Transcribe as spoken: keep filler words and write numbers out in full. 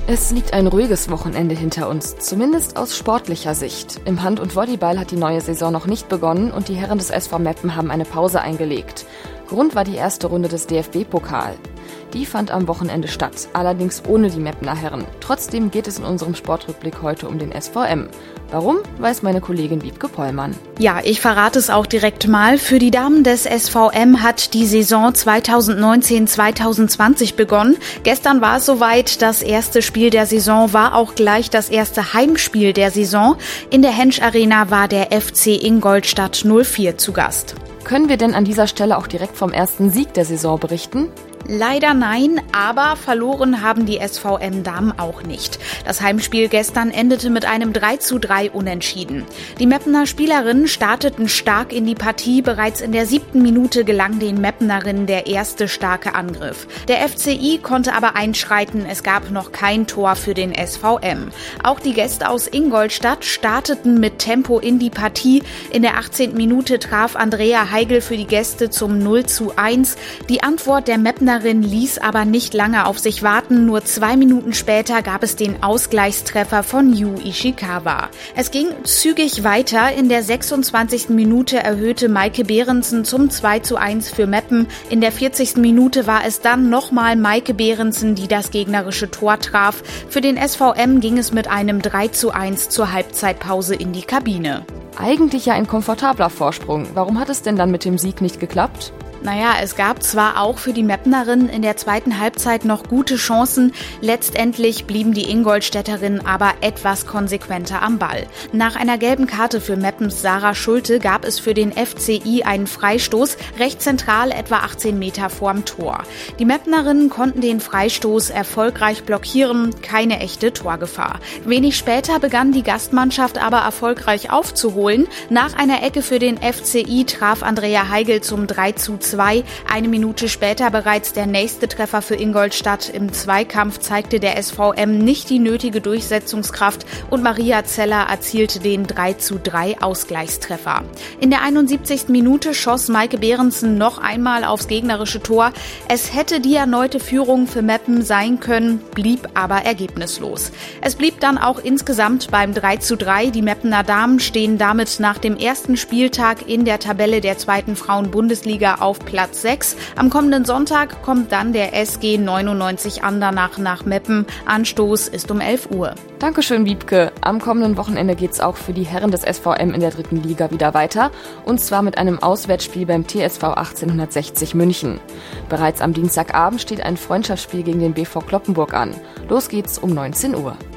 Es liegt ein ruhiges Wochenende hinter uns, zumindest aus sportlicher Sicht. Im Hand- und Volleyball hat die neue Saison noch nicht begonnen und die Herren des S V Meppen haben eine Pause eingelegt. Grund war die erste Runde des D F B-Pokal. Die fand am Wochenende statt, allerdings ohne die Meppener Herren. Trotzdem geht es in unserem Sportrückblick heute um den S V M. Warum, weiß meine Kollegin Wiebke Pollmann. Ja, ich verrate es auch direkt mal. Für die Damen des S V M hat die Saison zweitausendneunzehn zweitausendzwanzig begonnen. Gestern war es soweit. Das erste Spiel der Saison war auch gleich das erste Heimspiel der Saison. In der Hensch Arena war der F C Ingolstadt null vier zu Gast. Können wir denn an dieser Stelle auch direkt vom ersten Sieg der Saison berichten? Leider nein, aber verloren haben die S V M-Damen auch nicht. Das Heimspiel gestern endete mit einem drei zu drei Unentschieden. Die Meppener Spielerinnen starteten stark in die Partie. Bereits in der siebten Minute gelang den Meppenerinnen der erste starke Angriff. Der F C I konnte aber einschreiten. Es gab noch kein Tor für den S V M. Auch die Gäste aus Ingolstadt starteten mit Tempo in die Partie. In der achtzehnten Minute traf Andrea Heigl für die Gäste zum null zu eins. Die Antwort der Meppener ließ aber nicht lange auf sich warten. Nur zwei Minuten später gab es den Ausgleichstreffer von Yu Ishikawa. Es ging zügig weiter. In der sechsundzwanzigsten Minute erhöhte Maike Behrensen zum zwei zu eins für Meppen. In der vierzigsten Minute war es dann nochmal Maike Behrensen, die das gegnerische Tor traf. Für den S V M ging es mit einem drei zu eins zur Halbzeitpause in die Kabine. Eigentlich ja ein komfortabler Vorsprung. Warum hat es denn dann mit dem Sieg nicht geklappt? Naja, es gab zwar auch für die Meppenerinnen in der zweiten Halbzeit noch gute Chancen, letztendlich blieben die Ingolstädterinnen aber etwas konsequenter am Ball. Nach einer gelben Karte für Meppens Sarah Schulte gab es für den F C I einen Freistoß, recht zentral etwa achtzehn Meter vorm Tor. Die Meppenerinnen konnten den Freistoß erfolgreich blockieren, keine echte Torgefahr. Wenig später begann die Gastmannschaft aber erfolgreich aufzuholen. Nach einer Ecke für den F C I traf Andrea Heigl zum drei zu zwei. Eine Minute später bereits der nächste Treffer für Ingolstadt. Im Zweikampf zeigte der S V M nicht die nötige Durchsetzungskraft und Maria Zeller erzielte den drei zu drei Ausgleichstreffer. In der einundsiebzigsten Minute schoss Maike Behrensen noch einmal aufs gegnerische Tor. Es hätte die erneute Führung für Meppen sein können, blieb aber ergebnislos. Es blieb dann auch insgesamt beim drei zu drei. Die Meppener Damen stehen damit nach dem ersten Spieltag in der Tabelle der zweiten Frauen-Bundesliga auf Platz sechs. Am kommenden Sonntag kommt dann der S G neunundneunzig Andernach nach Meppen. Anstoß ist um elf Uhr. Dankeschön, Wiebke. Am kommenden Wochenende geht's auch für die Herren des S V M in der dritten Liga wieder weiter. Und zwar mit einem Auswärtsspiel beim T S V achtzehnhundertsechzig München. Bereits am Dienstagabend steht ein Freundschaftsspiel gegen den B V Cloppenburg an. Los geht's um neunzehn Uhr.